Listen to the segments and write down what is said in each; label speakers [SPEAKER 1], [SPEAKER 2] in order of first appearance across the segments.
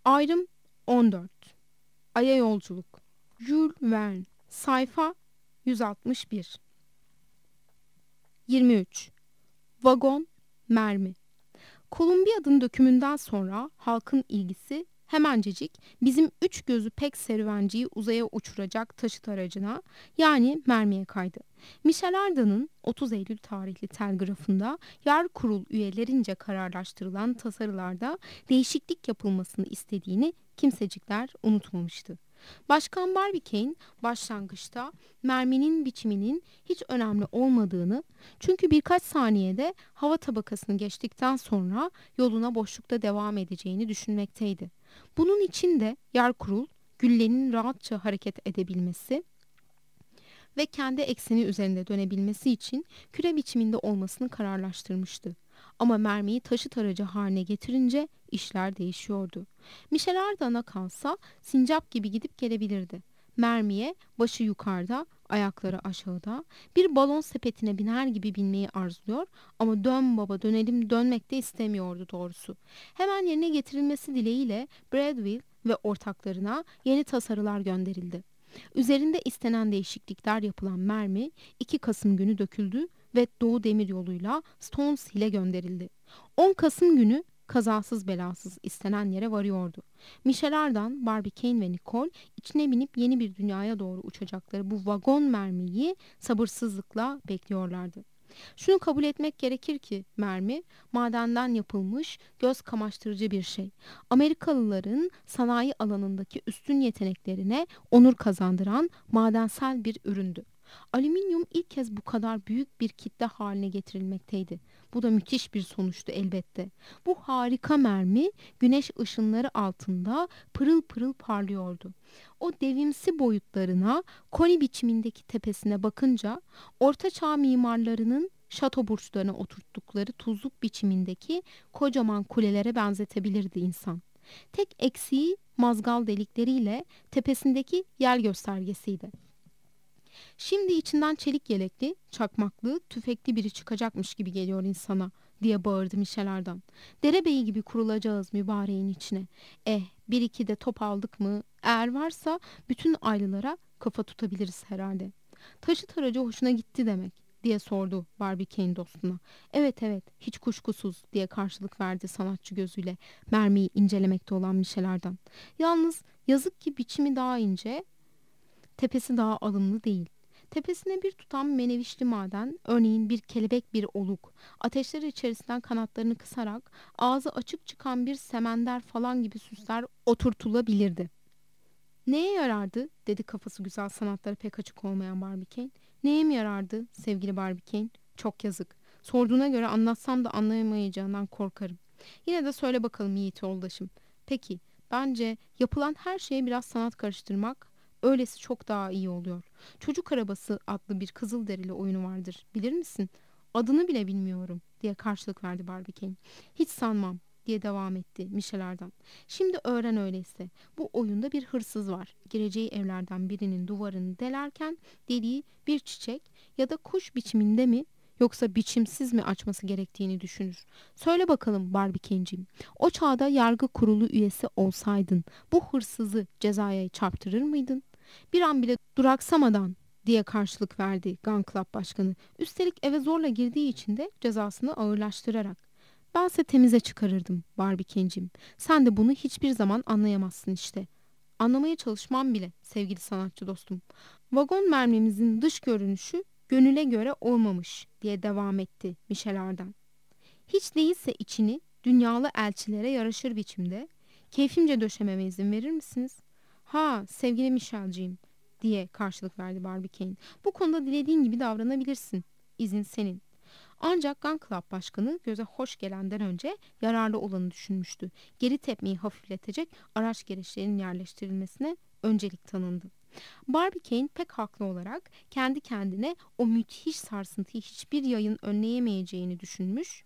[SPEAKER 1] Ayrım 14. Ay'a yolculuk. Jules Verne. Sayfa 161. 23. Vagon, mermi. Columbia dökümünden sonra halkın ilgisi hemencecik bizim üç gözü pek serüvenciyi uzaya uçuracak taşıt aracına, yani mermiye kaydı. Michel Arda'nın 30 Eylül tarihli telgrafında yer kurul üyelerince kararlaştırılan tasarılarda değişiklik yapılmasını istediğini kimsecikler unutmamıştı. Başkan Barbicane başlangıçta merminin biçiminin hiç önemli olmadığını, çünkü birkaç saniyede hava tabakasını geçtikten sonra yoluna boşlukta devam edeceğini düşünmekteydi. Bunun için de yerkurul, güllenin rahatça hareket edebilmesi ve kendi ekseni üzerinde dönebilmesi için küre biçiminde olmasını kararlaştırmıştı. Ama mermiyi taşıt aracı haline getirince işler değişiyordu. Michel Ardan'a kalsa sincap gibi gidip gelebilirdi. Mermiye başı yukarıda, ayakları aşağıda, bir balon sepetine biner gibi binmeyi arzuluyor ama dön baba dönelim dönmek de istemiyordu doğrusu. Hemen yerine getirilmesi dileğiyle Bradwell ve ortaklarına yeni tasarılar gönderildi. Üzerinde istenen değişiklikler yapılan mermi 2 Kasım günü döküldü ve Doğu Demiryolu'yla Stones Hill'e gönderildi. 10 Kasım günü kazasız belasız istenen yere varıyordu. Michel Ardan, Barbicane ve Nicole içine binip yeni bir dünyaya doğru uçacakları bu vagon mermiyi sabırsızlıkla bekliyorlardı. Şunu kabul etmek gerekir ki mermi madenden yapılmış göz kamaştırıcı bir şey. Amerikalıların sanayi alanındaki üstün yeteneklerine onur kazandıran madensel bir üründü. Alüminyum ilk kez bu kadar büyük bir kitle haline getirilmekteydi. Bu da müthiş bir sonuçtu elbette. Bu harika mermi güneş ışınları altında pırıl pırıl parlıyordu. O devimsi boyutlarına, koni biçimindeki tepesine bakınca Orta Çağ mimarlarının şato burçlarına oturttukları tuzluk biçimindeki kocaman kulelere benzetebilirdi insan. Tek eksiği mazgal delikleriyle tepesindeki yel göstergesiydi. Şimdi içinden çelik yelekli, çakmaklı, tüfekli biri çıkacakmış gibi geliyor insana, diye bağırdı Michel Ardan. Derebeyi gibi kurulacağız mübareğin içine. Bir iki de top aldık mı? Eğer varsa bütün aylılara kafa tutabiliriz herhalde. Taşıt aracı hoşuna gitti demek, diye sordu Barbicane dostuna. Evet evet, hiç kuşkusuz, diye karşılık verdi sanatçı gözüyle mermiyi incelemekte olan Michel Ardan. Yalnız yazık ki biçimi daha ince, tepesi daha alımlı değil. Tepesine bir tutam menevişli maden, örneğin bir kelebek, bir oluk, ateşler içerisinden kanatlarını kısarak ağzı açık çıkan bir semender falan gibi süsler oturtulabilirdi. Neye yarardı, dedi kafası güzel sanatlara pek açık olmayan Barbicane. Neye mi yarardı sevgili Barbicane? Çok yazık. Sorduğuna göre anlatsam da anlayamayacağından korkarım. Yine de söyle bakalım yiğit yoldaşım. Peki, bence yapılan her şeye biraz sanat karıştırmak, öylesi çok daha iyi oluyor. Çocuk Arabası adlı bir Kızılderili oyunu vardır, bilir misin? Adını bile bilmiyorum, diye karşılık verdi Barbicane. Hiç sanmam, diye devam etti Michel Ardan. Şimdi öğren öyleyse. Bu oyunda bir hırsız var. Gireceği evlerden birinin duvarını delerken deliği bir çiçek ya da kuş biçiminde mi yoksa biçimsiz mi açması gerektiğini düşünür. Söyle bakalım Barbicane'cim, o çağda yargı kurulu üyesi olsaydın bu hırsızı cezaya çarptırır mıydın? Bir an bile duraksamadan, diye karşılık verdi Gun Club başkanı. Üstelik eve zorla girdiği için de cezasını ağırlaştırarak. Bense temize çıkarırdım Barbicane'cim. Sen de bunu hiçbir zaman anlayamazsın işte. Anlamaya çalışmam bile sevgili sanatçı dostum. Vagon mermimizin dış görünüşü gönüle göre olmamış, diye devam etti Michel Ardan. Hiç değilse içini dünyalı elçilere yaraşır biçimde keyfimce döşememe izin verir misiniz? Ha sevgili Michel'ciğim, diye karşılık verdi Barbicane. Bu konuda dilediğin gibi davranabilirsin. İzin senin. Ancak Gun Club başkanı göze hoş gelenden önce yararlı olanı düşünmüştü. Geri tepmeyi hafifletecek araç gereçlerinin yerleştirilmesine öncelik tanındı. Barbicane pek haklı olarak kendi kendine o müthiş sarsıntıyı hiçbir yayın önleyemeyeceğini düşünmüş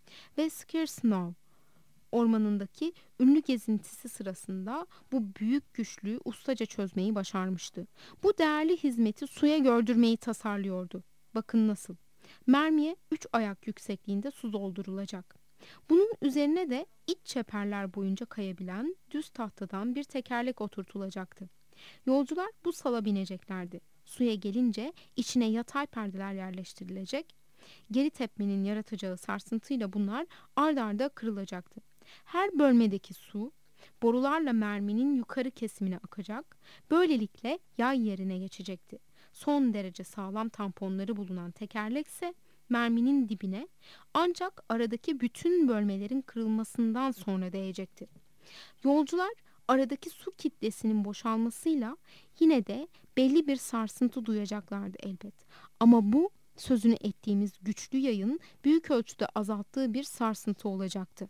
[SPEAKER 1] ve Scarsnow ormanındaki ünlü gezintisi sırasında bu büyük güçlüğü ustaca çözmeyi başarmıştı. Bu değerli hizmeti suya gördürmeyi tasarlıyordu. Bakın nasıl. Mermiye 3 ayak yüksekliğinde su doldurulacak. Bunun üzerine de iç çeperler boyunca kayabilen düz tahtadan bir tekerlek oturtulacaktı. Yolcular bu sala bineceklerdi. Suya gelince içine yatay perdeler yerleştirilecek. Geri tepmenin yaratacağı sarsıntıyla bunlar ard arda kırılacaktı. Her bölmedeki su borularla merminin yukarı kesimine akacak. Böylelikle yay yerine geçecekti. Son derece sağlam tamponları bulunan tekerlek ise merminin dibine ancak aradaki bütün bölmelerin kırılmasından sonra değecekti. Yolcular aradaki su kitlesinin boşalmasıyla yine de belli bir sarsıntı duyacaklardı elbet. Ama bu sözünü ettiğimiz güçlü yayın büyük ölçüde azalttığı bir sarsıntı olacaktı.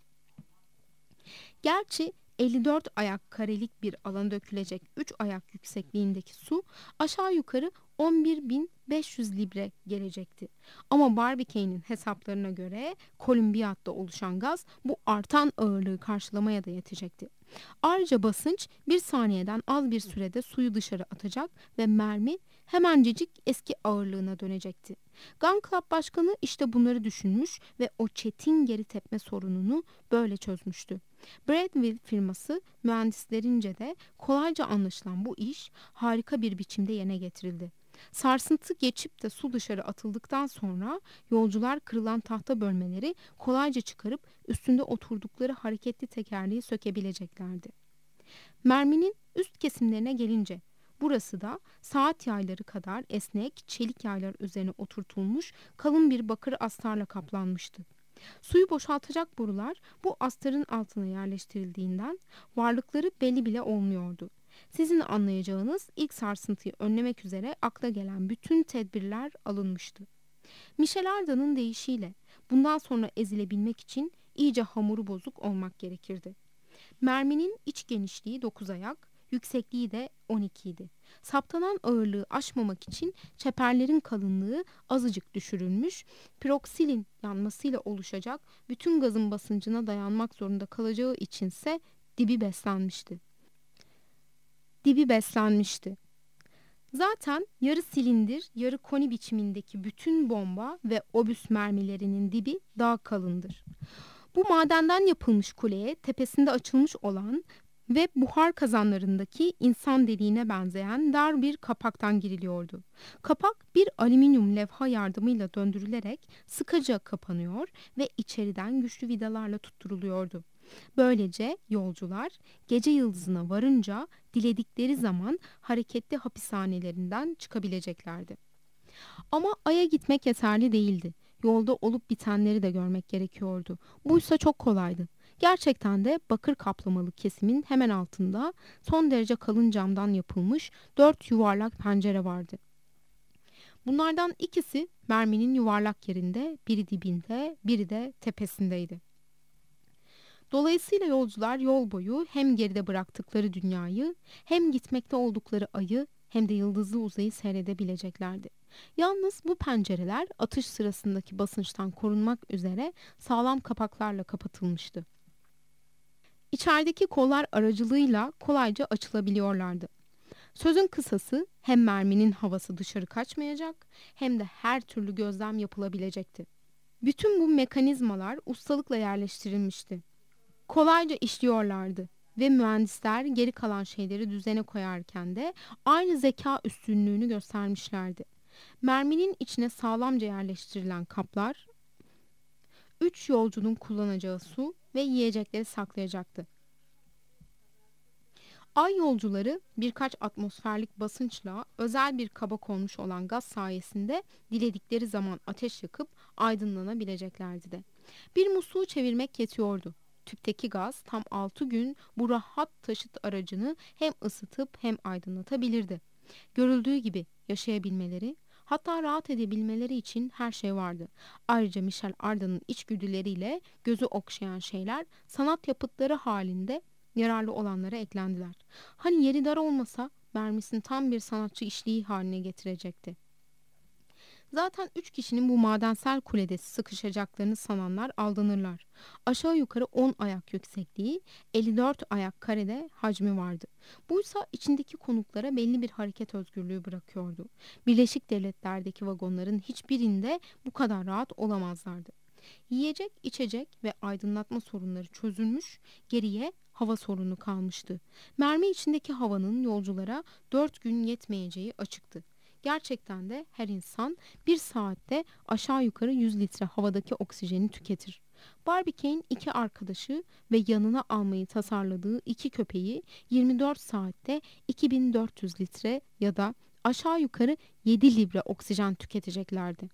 [SPEAKER 1] Gerçi 54 ayak karelik bir alana dökülecek 3 ayak yüksekliğindeki su aşağı yukarı 11.500 libre gelecekti. Ama Barbicane hesaplarına göre Kolumbiyat'ta oluşan gaz bu artan ağırlığı karşılamaya da yetecekti. Ayrıca basınç bir saniyeden az bir sürede suyu dışarı atacak ve mermi hemencecik eski ağırlığına dönecekti. Gun Club başkanı işte bunları düşünmüş ve o çetin geri tepme sorununu böyle çözmüştü. Bradville firması mühendislerince de kolayca anlaşılan bu iş harika bir biçimde yerine getirildi. Sarsıntı geçip de su dışarı atıldıktan sonra yolcular kırılan tahta bölmeleri kolayca çıkarıp üstünde oturdukları hareketli tekerleği sökebileceklerdi. Merminin üst kesimlerine gelince burası da saat yayları kadar esnek çelik yaylar üzerine oturtulmuş kalın bir bakır astarla kaplanmıştı. Suyu boşaltacak borular bu astarın altına yerleştirildiğinden varlıkları belli bile olmuyordu. Sizin anlayacağınız ilk sarsıntıyı önlemek üzere akla gelen bütün tedbirler alınmıştı. Michel Arda'nın deyişiyle bundan sonra ezilebilmek için iyice hamuru bozuk olmak gerekirdi. Merminin iç genişliği 9 ayak, yüksekliği de 12 idi. Saptanan ağırlığı aşmamak için çeperlerin kalınlığı azıcık düşürülmüş, piroksilin yanmasıyla oluşacak bütün gazın basıncına dayanmak zorunda kalacağı içinse dibi beslenmişti. Zaten yarı silindir, yarı koni biçimindeki bütün bomba ve obüs mermilerinin dibi daha kalındır. Bu madenden yapılmış kuleye tepesinde açılmış olan ve buhar kazanlarındaki insan deliğine benzeyen dar bir kapaktan giriliyordu. Kapak bir alüminyum levha yardımıyla döndürülerek sıkıca kapanıyor ve içeriden güçlü vidalarla tutturuluyordu. Böylece yolcular gece yıldızına varınca diledikleri zaman hareketli hapishanelerinden çıkabileceklerdi. Ama Ay'a gitmek yeterli değildi. Yolda olup bitenleri de görmek gerekiyordu. Buysa çok kolaydı. Gerçekten de bakır kaplamalı kesimin hemen altında son derece kalın camdan yapılmış 4 yuvarlak pencere vardı. Bunlardan ikisi merminin yuvarlak yerinde, biri dibinde, biri de tepesindeydi. Dolayısıyla yolcular yol boyu hem geride bıraktıkları dünyayı, hem gitmekte oldukları ayı, hem de yıldızlı uzayı seyredebileceklerdi. Yalnız bu pencereler atış sırasındaki basınçtan korunmak üzere sağlam kapaklarla kapatılmıştı. İçerideki kollar aracılığıyla kolayca açılabiliyorlardı. Sözün kısası hem merminin havası dışarı kaçmayacak hem de her türlü gözlem yapılabilecekti. Bütün bu mekanizmalar ustalıkla yerleştirilmişti. Kolayca işliyorlardı ve mühendisler geri kalan şeyleri düzene koyarken de aynı zeka üstünlüğünü göstermişlerdi. Merminin içine sağlamca yerleştirilen kaplar, 3 yolcunun kullanacağı su ve yiyecekleri saklayacaktı. Ay yolcuları birkaç atmosferlik basınçla özel bir kaba konmuş olan gaz sayesinde diledikleri zaman ateş yakıp aydınlanabileceklerdi de. Bir musluğu çevirmek yetiyordu. Tüpteki gaz tam 6 gün bu rahat taşıt aracını hem ısıtıp hem aydınlatabilirdi. Görüldüğü gibi yaşayabilmeleri, hatta rahat edebilmeleri için her şey vardı. Ayrıca Michel Arda'nın içgüdüleriyle gözü okşayan şeyler sanat yapıtları halinde yararlı olanlara eklendiler. Hani yeri dar olmasa mermisini tam bir sanatçı işliği haline getirecekti. Zaten 3 kişinin bu madensel kulede sıkışacaklarını sananlar aldanırlar. Aşağı yukarı 10 ayak yüksekliği, 54 ayak karede hacmi vardı. Buysa içindeki konuklara belli bir hareket özgürlüğü bırakıyordu. Birleşik Devletler'deki vagonların hiçbirinde bu kadar rahat olamazlardı. Yiyecek, içecek ve aydınlatma sorunları çözülmüş, geriye hava sorunu kalmıştı. Mermi içindeki havanın yolculara 4 gün yetmeyeceği açıktı. Gerçekten de her insan bir saatte aşağı yukarı 100 litre havadaki oksijeni tüketir. Barbicane iki arkadaşı ve yanına almayı tasarladığı iki köpeği 24 saatte 2400 litre ya da aşağı yukarı 7 libre oksijen tüketeceklerdi.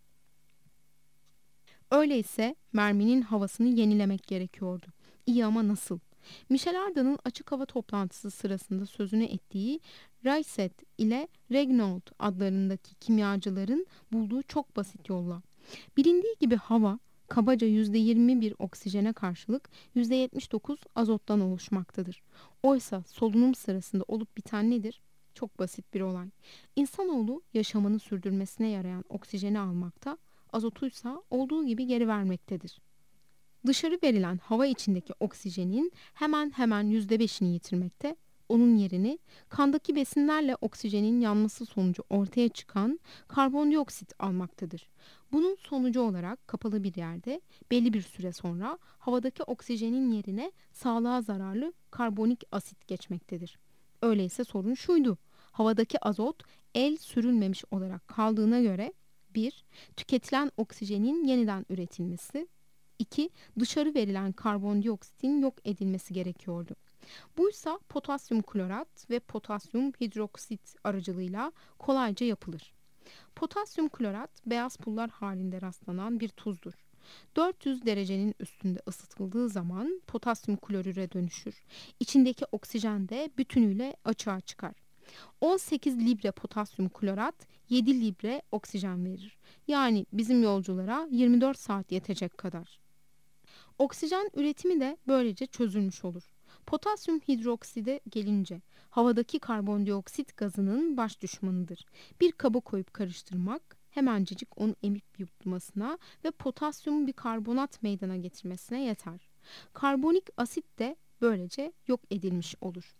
[SPEAKER 1] Öyleyse merminin havasını yenilemek gerekiyordu. İyi ama nasıl? Michel Arda'nın açık hava toplantısı sırasında sözünü ettiği Rayset ile Regnault adlarındaki kimyacıların bulduğu çok basit yolla. Bilindiği gibi hava kabaca %21 oksijene karşılık %79 azottan oluşmaktadır. Oysa solunum sırasında olup biten nedir? Çok basit bir olay. İnsanoğlu yaşamını sürdürmesine yarayan oksijeni almakta, azotuysa olduğu gibi geri vermektedir. Dışarı verilen hava içindeki oksijenin hemen hemen %5'ini yitirmekte, onun yerini kandaki besinlerle oksijenin yanması sonucu ortaya çıkan karbondioksit almaktadır. Bunun sonucu olarak kapalı bir yerde belli bir süre sonra havadaki oksijenin yerine sağlığa zararlı karbonik asit geçmektedir. Öyleyse sorun şuydu: havadaki azot el sürülmemiş olarak kaldığına göre 1. Tüketilen oksijenin yeniden üretilmesi, 2. Dışarı verilen karbondioksitin yok edilmesi gerekiyordu. Buysa potasyum klorat ve potasyum hidroksit aracılığıyla kolayca yapılır. Potasyum klorat beyaz pullar halinde rastlanan bir tuzdur. 400 derecenin üstünde ısıtıldığı zaman potasyum klorüre dönüşür. İçindeki oksijen de bütünüyle açığa çıkar. 18 libre potasyum klorat 7 libre oksijen verir. Yani bizim yolculara 24 saat yetecek kadar. Oksijen üretimi de böylece çözülmüş olur. Potasyum hidrokside gelince havadaki karbondioksit gazının baş düşmanıdır. Bir kaba koyup karıştırmak hemencecik onu emip yutmasına ve potasyum bikarbonat meydana getirmesine yeter. Karbonik asit de böylece yok edilmiş olur.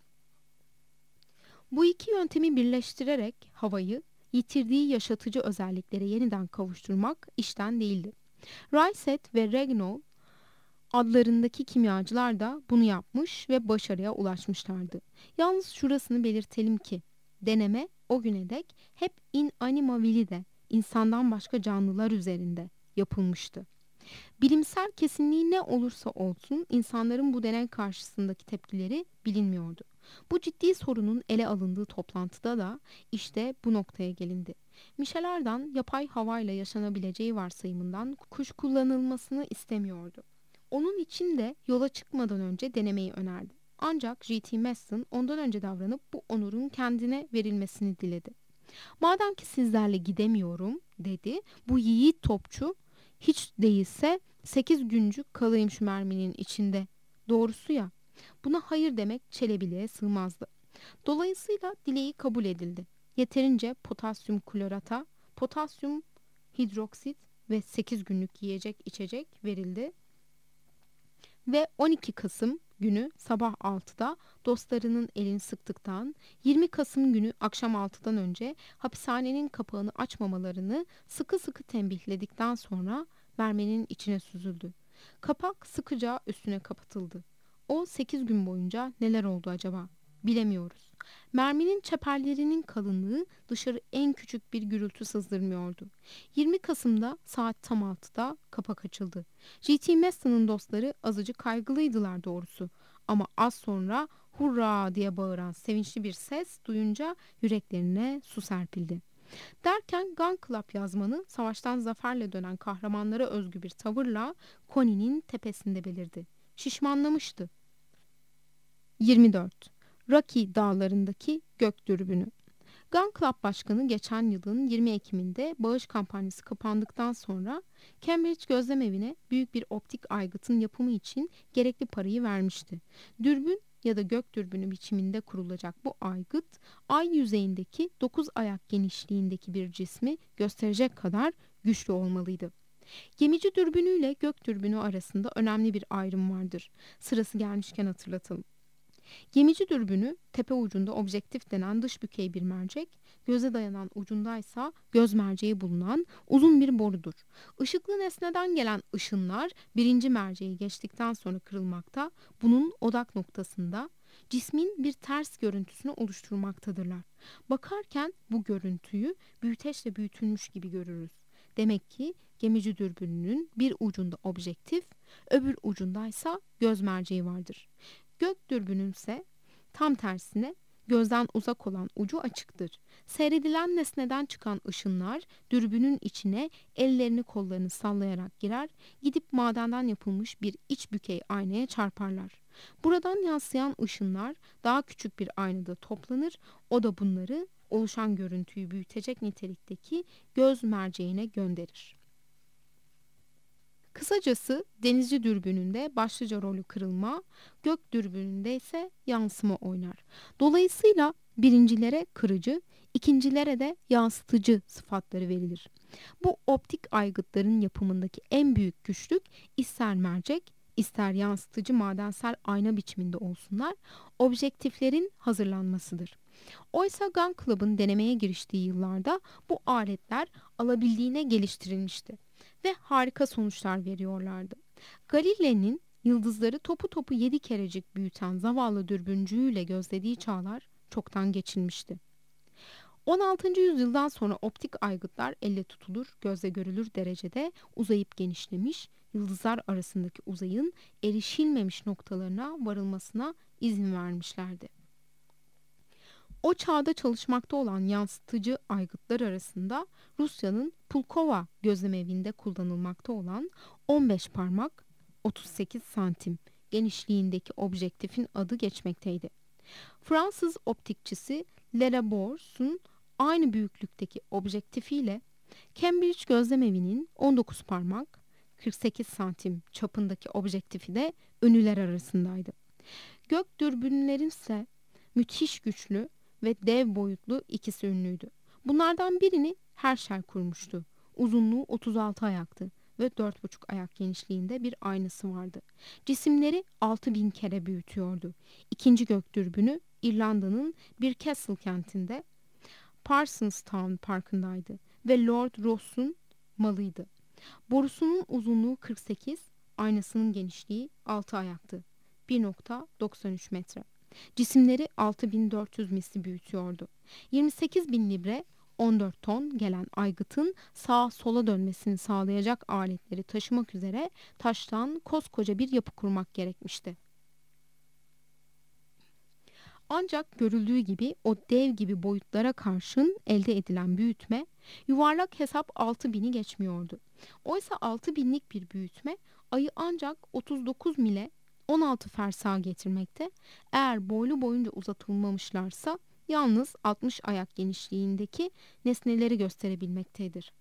[SPEAKER 1] Bu iki yöntemi birleştirerek havayı yitirdiği yaşatıcı özelliklere yeniden kavuşturmak işten değildi. Rayset ve Regnault adlarındaki kimyacılar da bunu yapmış ve başarıya ulaşmışlardı. Yalnız şurasını belirtelim ki deneme o güne dek hep in anima vili'de, insandan başka canlılar üzerinde yapılmıştı. Bilimsel kesinliği ne olursa olsun insanların bu deney karşısındaki tepkileri bilinmiyordu. Bu ciddi sorunun ele alındığı toplantıda da işte bu noktaya gelindi. Michel Ardan yapay havayla yaşanabileceği varsayımından kuşkulanılmasını istemiyordu. Onun için de yola çıkmadan önce denemeyi önerdi. Ancak J.T. Maston ondan önce davranıp bu onurun kendine verilmesini diledi. Madem ki sizlerle gidemiyorum dedi, bu yiğit topçu hiç değilse 8 güncük kalayım şu merminin içinde. Doğrusu ya, buna hayır demek Çelebi'ye sığmazdı. Dolayısıyla dileği kabul edildi. Yeterince potasyum klorata, potasyum hidroksit ve 8 günlük yiyecek içecek verildi. Ve 12 Kasım günü sabah 6'da dostlarının elini sıktıktan, 20 Kasım günü akşam 6'dan önce hapishanenin kapağını açmamalarını sıkı sıkı tembihledikten sonra mermenin içine süzüldü. Kapak sıkıca üstüne kapatıldı. O 8 gün boyunca neler oldu acaba? Bilemiyoruz. Merminin çeperlerinin kalınlığı dışarı en küçük bir gürültü sızdırmıyordu. 20 Kasım'da saat tam 6'da kapak açıldı. J.T. Maston'ın dostları azıcık kaygılıydılar doğrusu. Ama az sonra hurra diye bağıran sevinçli bir ses duyunca yüreklerine su serpildi. Derken Gun Club yazmanı savaştan zaferle dönen kahramanlara özgü bir tavırla Connie'nin tepesinde belirdi. Şişmanlamıştı. 24. Rocky dağlarındaki gök dürbünü. Gun Club Başkanı geçen yılın 20 Ekim'inde bağış kampanyası kapandıktan sonra Cambridge Gözlemevi'ne büyük bir optik aygıtın yapımı için gerekli parayı vermişti. Dürbün ya da gök dürbünü biçiminde kurulacak bu aygıt, ay yüzeyindeki 9 ayak genişliğindeki bir cismi gösterecek kadar güçlü olmalıydı. Gemici dürbünüyle gök dürbünü arasında önemli bir ayrım vardır. Sırası gelmişken hatırlatalım. Gemici dürbünü tepe ucunda objektif denen dış bükey bir mercek, göze dayanan ucundaysa göz merceği bulunan uzun bir borudur. Işıklı nesneden gelen ışınlar birinci merceği geçtikten sonra kırılmakta, bunun odak noktasında cismin bir ters görüntüsünü oluşturmaktadırlar. Bakarken bu görüntüyü büyüteçle büyütülmüş gibi görürüz. Demek ki gemici dürbününün bir ucunda objektif, öbür ucundaysa göz merceği vardır. Gök dürbünün ise tam tersine gözden uzak olan ucu açıktır. Seyredilen nesneden çıkan ışınlar dürbünün içine ellerini kollarını sallayarak girer, gidip madenden yapılmış bir iç bükey aynaya çarparlar. Buradan yansıyan ışınlar daha küçük bir aynada toplanır, o da bunları oluşan görüntüyü büyütecek nitelikteki göz merceğine gönderir. Kısacası denizci dürbününde başlıca rolü kırılma, gök dürbününde ise yansıma oynar. Dolayısıyla birincilere kırıcı, ikincilere de yansıtıcı sıfatları verilir. Bu optik aygıtların yapımındaki en büyük güçlük ister mercek, ister yansıtıcı madensel ayna biçiminde olsunlar, objektiflerin hazırlanmasıdır. Oysa Gun Club'ın denemeye giriştiği yıllarda bu aletler alabildiğine geliştirilmişti ve harika sonuçlar veriyorlardı. Galile'nin yıldızları topu topu 7 kerecik büyüten zavallı dürbüncüğüyle gözlediği çağlar çoktan geçilmişti. 16. yüzyıldan sonra optik aygıtlar elle tutulur, gözle görülür derecede uzayıp genişlemiş, yıldızlar arasındaki uzayın erişilmemiş noktalarına varılmasına izin vermişlerdi. O çağda çalışmakta olan yansıtıcı aygıtlar arasında Rusya'nın Pulkova gözlemevinde kullanılmakta olan 15 parmak 38 santim genişliğindeki objektifin adı geçmekteydi. Fransız optikçisi Lelabour'sun aynı büyüklükteki objektifiyle Cambridge gözlemevinin 19 parmak 48 santim çapındaki objektifi de ünlüler arasındaydı. Gök dürbünlerin ise müthiş güçlü ve dev boyutlu ikisi ünlüydü. Bunlardan birini Herschel kurmuştu. Uzunluğu 36 ayaktı ve 4,5 ayak genişliğinde bir aynası vardı. Cisimleri 6.000 kere büyütüyordu. İkinci gök dürbünü İrlanda'nın bir Castle kentinde Parsonstown Parkı'ndaydı ve Lord Ross'un malıydı. Borusunun uzunluğu 48, aynasının genişliği 6 ayaktı. 1,93 metre. Cisimleri 6400 misli büyütüyordu. 28.000 libre 14 ton gelen aygıtın sağa sola dönmesini sağlayacak aletleri taşımak üzere taştan koskoca bir yapı kurmak gerekmişti. Ancak görüldüğü gibi o dev gibi boyutlara karşın elde edilen büyütme yuvarlak hesap 6.000'i geçmiyordu. Oysa 6.000'lik bir büyütme ayı ancak 39 mile 16 fersağa getirmekte, eğer boylu boyunca uzatılmamışlarsa yalnız 60 ayak genişliğindeki nesneleri gösterebilmektedir.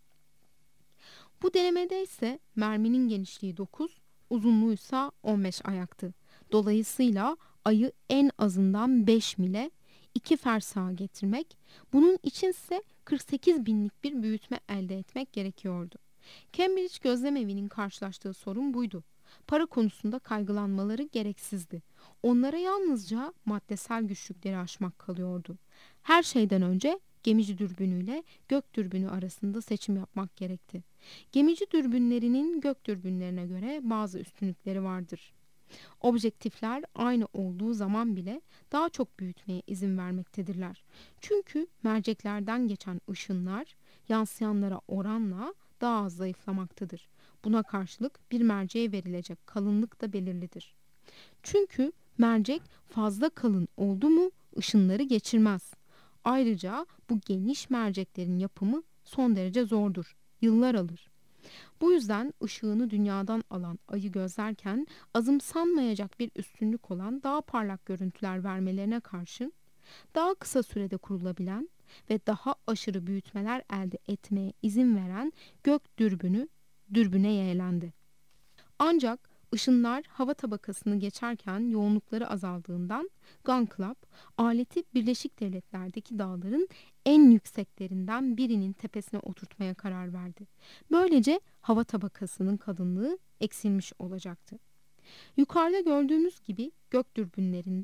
[SPEAKER 1] Bu denemede ise merminin genişliği 9, uzunluğu ise 15 ayaktı. Dolayısıyla ayı en azından 5 mile 2 fersağa getirmek, bunun içinse 48 binlik bir büyütme elde etmek gerekiyordu. Cambridge gözlemevinin karşılaştığı sorun buydu. Para konusunda kaygılanmaları gereksizdi. Onlara yalnızca maddesel güçlükleri aşmak kalıyordu. Her şeyden önce gemici dürbünüyle gök dürbünü arasında seçim yapmak gerekti. Gemici dürbünlerinin gök dürbünlerine göre bazı üstünlükleri vardır. Objektifler aynı olduğu zaman bile daha çok büyütmeye izin vermektedirler. Çünkü merceklerden geçen ışınlar yansıyanlara oranla daha az zayıflamaktadır. Buna karşılık bir merceğe verilecek kalınlık da belirlidir. Çünkü mercek fazla kalın oldu mu ışınları geçirmez. Ayrıca bu geniş merceklerin yapımı son derece zordur. Yıllar alır. Bu yüzden ışığını dünyadan alan ayı gözlerken azımsanmayacak bir üstünlük olan daha parlak görüntüler vermelerine karşın daha kısa sürede kurulabilen ve daha aşırı büyütmeler elde etmeye izin veren gök dürbünü dürbüne yeğlendi. Ancak ışınlar hava tabakasını geçerken yoğunlukları azaldığından Gun Club aleti Birleşik Devletler'deki dağların en yükseklerinden birinin tepesine oturtmaya karar verdi. Böylece hava tabakasının kalınlığı eksilmiş olacaktı. Yukarıda gördüğümüz gibi gök dürbünlerinde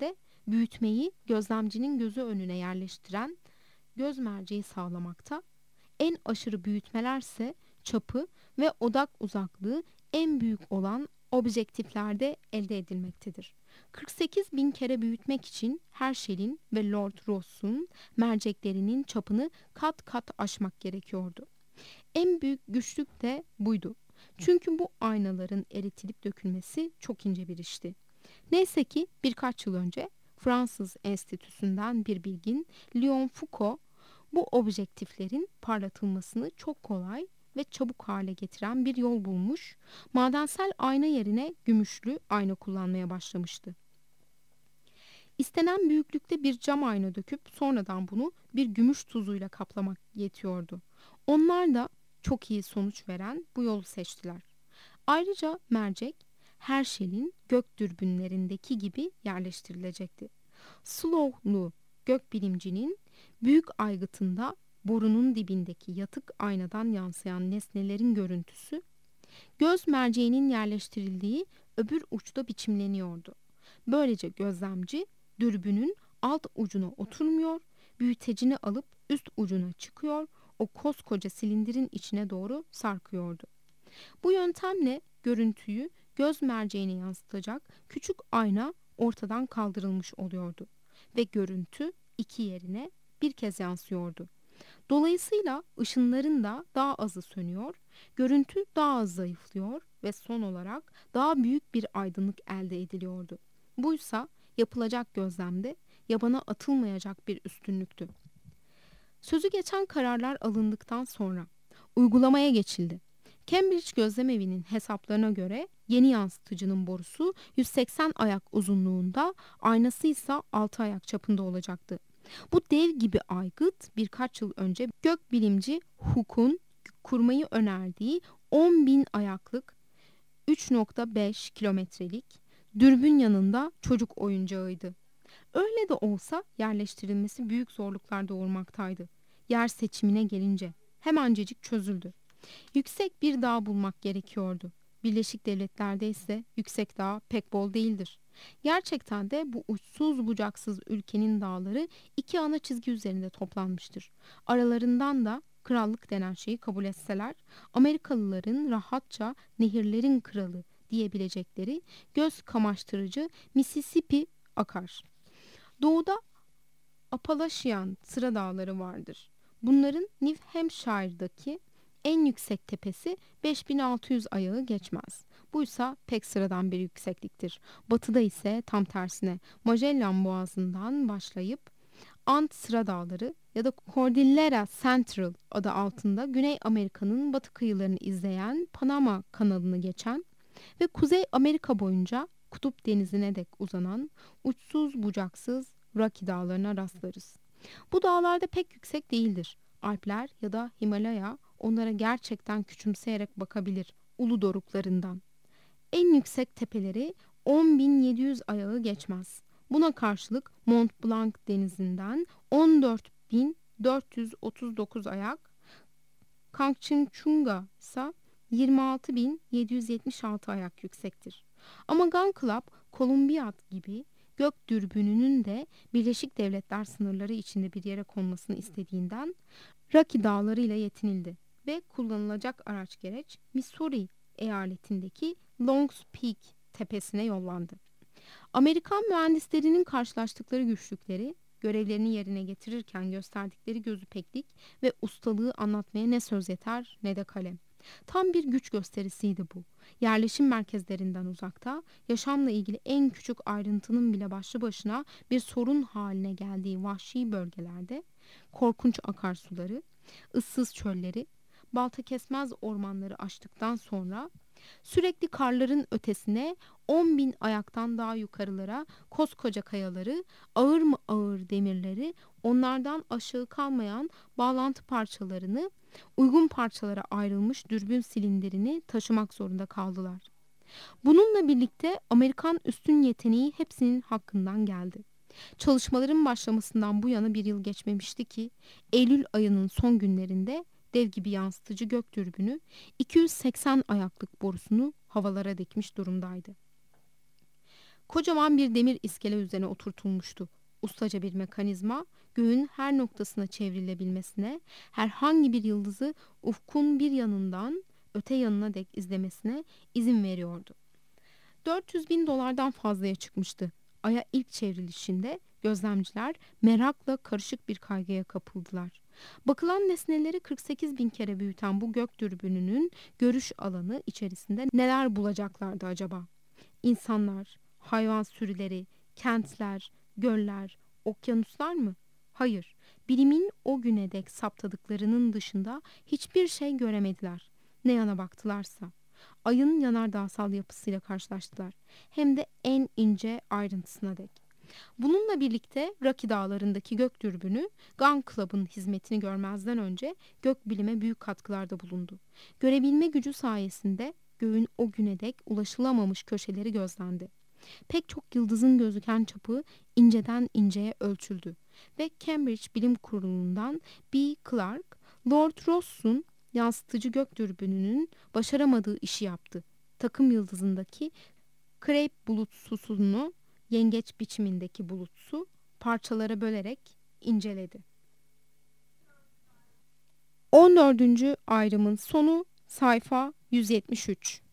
[SPEAKER 1] büyütmeyi gözlemcinin gözü önüne yerleştiren göz merceği sağlamakta. En aşırı büyütmelerse çapı ve odak uzaklığı en büyük olan objektiflerde elde edilmektedir. 48 bin kere büyütmek için Herschel'in ve Lord Ross'un merceklerinin çapını kat kat aşmak gerekiyordu. En büyük güçlük de buydu. Çünkü bu aynaların eritilip dökülmesi çok ince bir işti. Neyse ki birkaç yıl önce Fransız Enstitüsü'nden bir bilgin Léon Foucault bu objektiflerin parlatılmasını çok kolay ve çabuk hale getiren bir yol bulmuş, madensel ayna yerine gümüşlü ayna kullanmaya başlamıştı. İstenen büyüklükte bir cam ayna döküp sonradan bunu bir gümüş tuzuyla kaplamak yetiyordu. Onlar da çok iyi sonuç veren bu yolu seçtiler. Ayrıca mercek Herschel'in gök dürbünlerindeki gibi yerleştirilecekti. Sloughl'lu gökbilimcinin büyük aygıtında borunun dibindeki yatık aynadan yansıyan nesnelerin görüntüsü göz merceğinin yerleştirildiği öbür uçta biçimleniyordu. Böylece gözlemci dürbünün alt ucuna oturmuyor, büyütecini alıp üst ucuna çıkıyor, o koskoca silindirin içine doğru sarkıyordu. Bu yöntemle görüntüyü göz merceğine yansıtacak küçük ayna ortadan kaldırılmış oluyordu ve görüntü iki yerine bir kez yansıyordu. Dolayısıyla ışınların da daha azı sönüyor, görüntü daha az zayıflıyor ve son olarak daha büyük bir aydınlık elde ediliyordu. Buysa yapılacak gözlemde yabana atılmayacak bir üstünlüktü. Sözü geçen kararlar alındıktan sonra uygulamaya geçildi. Cambridge Gözlemevi'nin hesaplarına göre yeni yansıtıcının borusu 180 ayak uzunluğunda, aynası ise 6 ayak çapında olacaktı. Bu dev gibi aygıt birkaç yıl önce gökbilimci Hooke'un kurmayı önerdiği 10 bin ayaklık 3,5 kilometrelik dürbün yanında çocuk oyuncağıydı. Öyle de olsa yerleştirilmesi büyük zorluklar doğurmaktaydı. Yer seçimine gelince hemencecik çözüldü. Yüksek bir dağ bulmak gerekiyordu. Birleşik Devletler'de ise yüksek dağ pek bol değildir. Gerçekten de bu uçsuz bucaksız ülkenin dağları iki ana çizgi üzerinde toplanmıştır. Aralarından da krallık denen şeyi kabul etseler, Amerikalıların rahatça nehirlerin kralı diyebilecekleri göz kamaştırıcı Mississippi akar. Doğuda Appalachian sıra dağları vardır. Bunların New Hampshire'daki en yüksek tepesi 5600 ayağı geçmez. Buysa pek sıradan bir yüksekliktir. Batıda ise tam tersine Magellan Boğazı'ndan başlayıp Ant Sıra Dağları ya da Cordillera Central adı altında Güney Amerika'nın batı kıyılarını izleyen Panama kanalını geçen ve Kuzey Amerika boyunca Kutup Denizi'ne dek uzanan uçsuz bucaksız Rocky Dağları'na rastlarız. Bu dağlarda pek yüksek değildir. Alpler ya da Himalaya onlara gerçekten küçümseyerek bakabilir ulu doruklarından. En yüksek tepeleri 10.700 ayağı geçmez. Buna karşılık Mont Blanc denizinden 14.439 ayak, Kangchenjunga ise 26.776 ayak yüksektir. Ama Gun Club, Columbia gibi gök dürbününün de Birleşik Devletler sınırları içinde bir yere konmasını istediğinden Rocky Dağları ile yetinildi ve kullanılacak araç gereç Missouri eyaletindeki Longs Peak tepesine yollandı. Amerikan mühendislerinin karşılaştıkları güçlükleri, görevlerini yerine getirirken gösterdikleri gözüpeklik ve ustalığı anlatmaya ne söz yeter ne de kalem. Tam bir güç gösterisiydi bu. Yerleşim merkezlerinden uzakta, yaşamla ilgili en küçük ayrıntının bile başlı başına bir sorun haline geldiği vahşi bölgelerde, korkunç akarsuları, ıssız çölleri, balta kesmez ormanları aştıktan sonra sürekli karların ötesine 10.000 ayaktan daha yukarılara koskoca kayaları, ağır mı ağır demirleri, onlardan aşağı kalmayan bağlantı parçalarını, uygun parçalara ayrılmış dürbün silindirini taşımak zorunda kaldılar. Bununla birlikte Amerikan üstün yeteneği hepsinin hakkından geldi. Çalışmaların başlamasından bu yana bir yıl geçmemişti ki Eylül ayının son günlerinde dev gibi yansıtıcı gök dürbünü 280 ayaklık borusunu havalara dikmiş durumdaydı. Kocaman bir demir iskele üzerine oturtulmuştu. Ustaca bir mekanizma, göğün her noktasına çevrilebilmesine, herhangi bir yıldızı ufkun bir yanından öte yanına dek izlemesine izin veriyordu. 400 bin dolardan fazlaya çıkmıştı. Ay'a ilk çevrilişinde gözlemciler merakla karışık bir kaygıya kapıldılar. Bakılan nesneleri 48 bin kere büyüten bu gök dürbününün görüş alanı içerisinde neler bulacaklardı acaba? İnsanlar, hayvan sürüleri, kentler, göller, okyanuslar mı? Hayır, bilimin o güne dek saptadıklarının dışında hiçbir şey göremediler. Ne yana baktılarsa. Ayın yanardağsal yapısıyla karşılaştılar. Hem de en ince ayrıntısına dek. Bununla birlikte Rocky Dağları'ndaki gök dürbünü Gun Club'ın hizmetini görmezden önce gökbilime büyük katkılarda bulundu. Görebilme gücü sayesinde göğün o güne dek ulaşılamamış köşeleri gözlendi. Pek çok yıldızın gözüken çapı inceden inceye ölçüldü ve Cambridge Bilim Kurulu'ndan B. Clark, Lord Ross'un yansıtıcı gök dürbününün başaramadığı işi yaptı. Takım yıldızındaki Crepe bulutsusunu yengeç biçimindeki bulutsu parçalara bölerek inceledi. 14. ayrımın sonu sayfa 173.